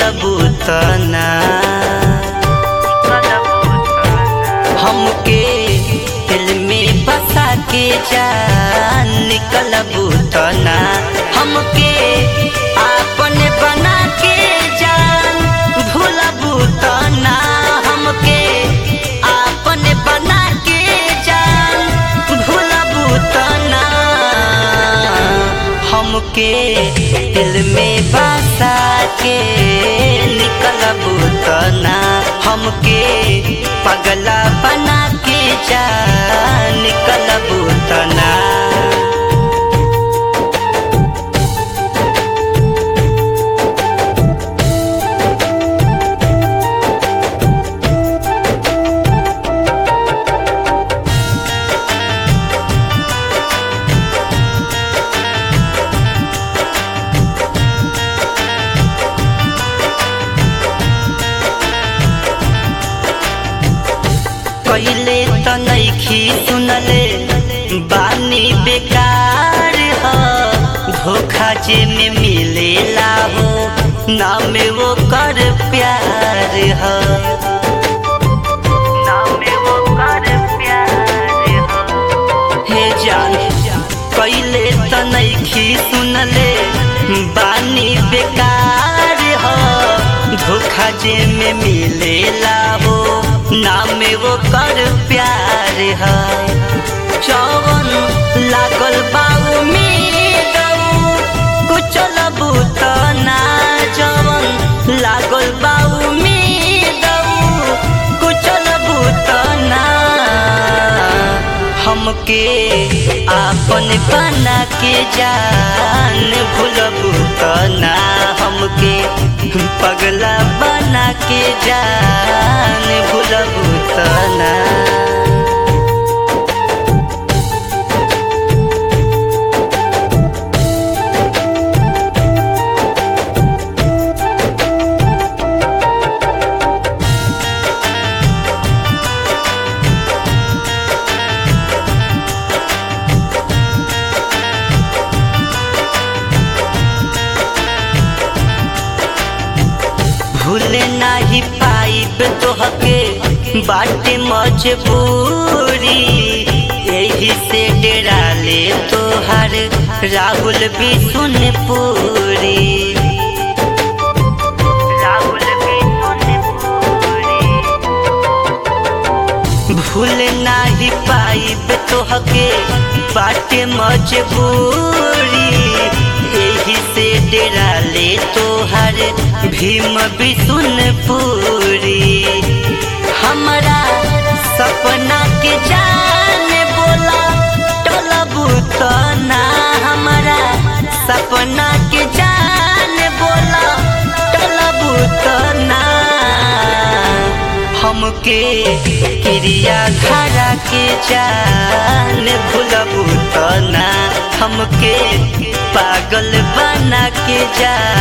निकलबू तना हमके दिल में बसा के जान निकलबू तना हमके आपन बना के जान भूलबू तना हमके आपन बना के जान भूलबू तना हमके दिल में बसा के निकलबू तना हमके पगला बना के जान निकलबू तना पहले तो नइखी सुनले बानी बेकार ह धोखा जे में मिलेला हो नाम वो कर प्यार ह नाम वो कर प्यार ह हे जान पहले तो नइखी सुनले बानी बेकार ह धोखा जे में मिलेला हो नाम वो कर प्यार है जवन लागल बाऊ में कुछ लबू तना जवन लागल बाऊ में कुछ लबू तना हमके आपन बना के जान भूलबू तना हमके पगला बना के जान भूलबू तना भूले नाही पाइब तोहके बाटे मजबूरी यही से डेरा ले तोहर राहुल भी सुन पूरी राहुल भी सुन पूरी भूले नाही पाइब तोहके बाटे मजबूरी यही से डेरा ले तोहर भीम भी सुन पूरी हमारा सपना के जान बोला टोलबू तना हमारा सपना के जान बोला टोलबू तना हमके क्रिया धरा के जान भूलबू तना हमके पागल बना के जान